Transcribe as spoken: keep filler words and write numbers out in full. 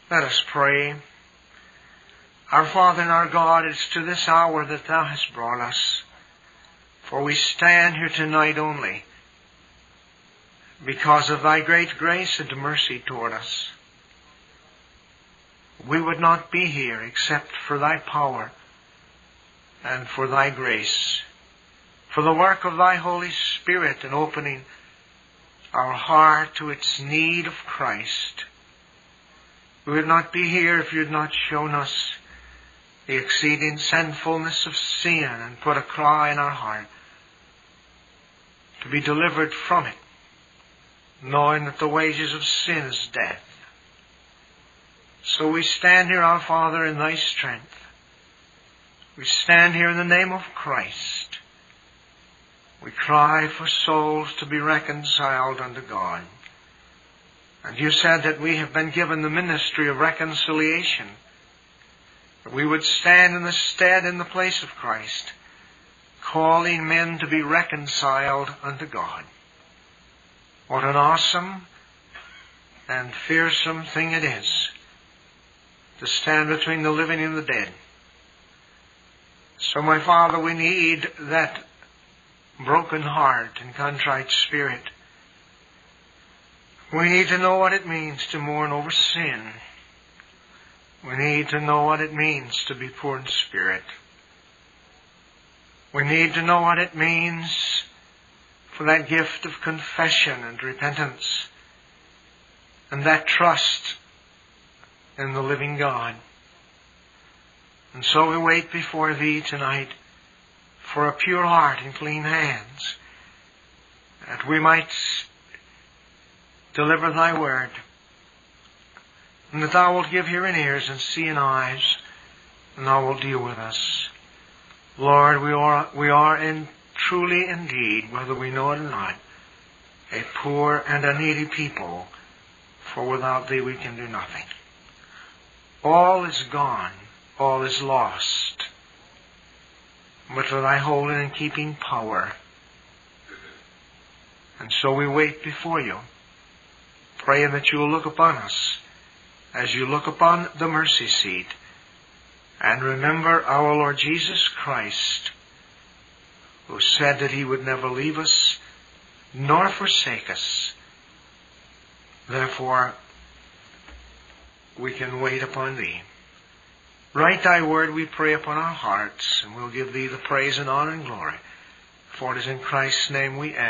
Let us pray. Our Father and our God, it's to this hour that Thou hast brought us, for we stand here tonight only because of Thy great grace and mercy toward us. We would not be here except for Thy power and for Thy grace, for the work of Thy Holy Spirit in opening our heart to its need of Christ. We would not be here if You had not shown us the exceeding sinfulness of sin and put a cry in our heart to be delivered from it, knowing that the wages of sin is death. So we stand here, our Father, in Thy strength. We stand here in the name of Christ. We cry for souls to be reconciled unto God. And You said that we have been given the ministry of reconciliation, that we would stand in the stead in the place of Christ, calling men to be reconciled unto God. What an awesome and fearsome thing it is to stand between the living and the dead. So, my Father, we need that broken heart and contrite spirit. We need to know what it means to mourn over sin. We need to know what it means to be poor in spirit. We need to know what it means for that gift of confession and repentance and that trust in the living God. And so we wait before Thee tonight for a pure heart and clean hands, that we might deliver Thy word, and that Thou wilt give hearing ears and seeing eyes, and Thou wilt deal with us. Lord, we are, we are in truly indeed, whether we know it or not, a poor and a needy people, for without Thee we can do nothing. All is gone, all is lost, but for Thy holding and keeping power. And so we wait before You, praying that You will look upon us as You look upon the mercy seat, and remember our Lord Jesus Christ, who said that He would never leave us nor forsake us. Therefore, we can wait upon Thee. Write Thy word, we pray, upon our hearts, and we'll give Thee the praise and honor and glory. For it is in Christ's name we ask.